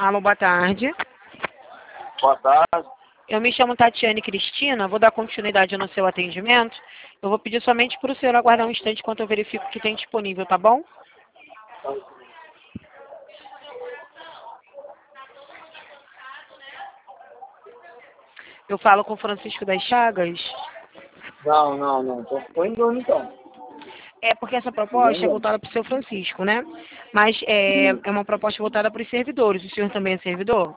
Alô, boa tarde. Boa tarde. Eu me chamo Tatiane Cristina, vou dar continuidade no seu atendimento. Eu vou pedir somente para o senhor aguardar um instante enquanto eu verifico o que tem disponível, tá bom? Eu falo com o Francisco das Chagas. Não. Tô indo então. É porque essa proposta é voltada para o seu Francisco, né? Mas é uma proposta voltada para os servidores. O senhor também é servidor?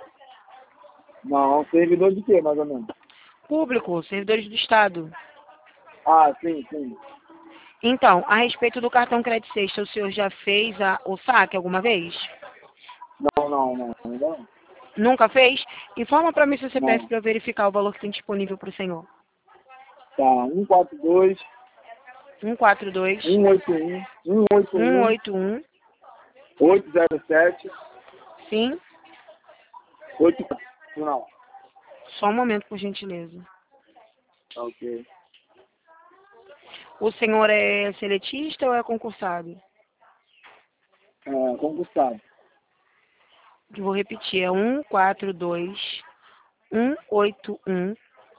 Não, servidor de quê, mais ou menos? Público, servidores do Estado. Ah, sim. Então, a respeito do cartão Crédito Sexta, o senhor já fez o saque alguma vez? Não, ainda não. Nunca fez? Informa para mim seu CPF Não. para eu verificar o valor que tem disponível para o senhor. Tá, 142, 142 181, 181, 181. 807, Sim? 84. Não. Só um momento, por gentileza. Ok. O senhor é seletista ou é concursado? Concursado. Vou repetir, é 142 181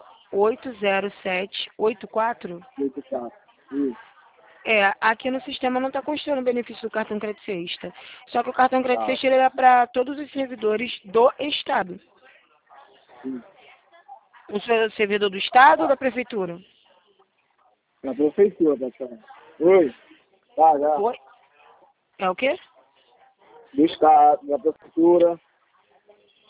807 84. 84. Isso. Aqui no sistema não está constando o benefício do cartão Crédito Sexta. Só que o cartão Crédito Tá. Sexta ele é para todos os servidores do Estado. Sim. O senhor é servidor do Estado ou da Prefeitura? Na prefeitura, praticamente. Oi. Tá, já. Oi? É o quê? Do Estado, da prefeitura.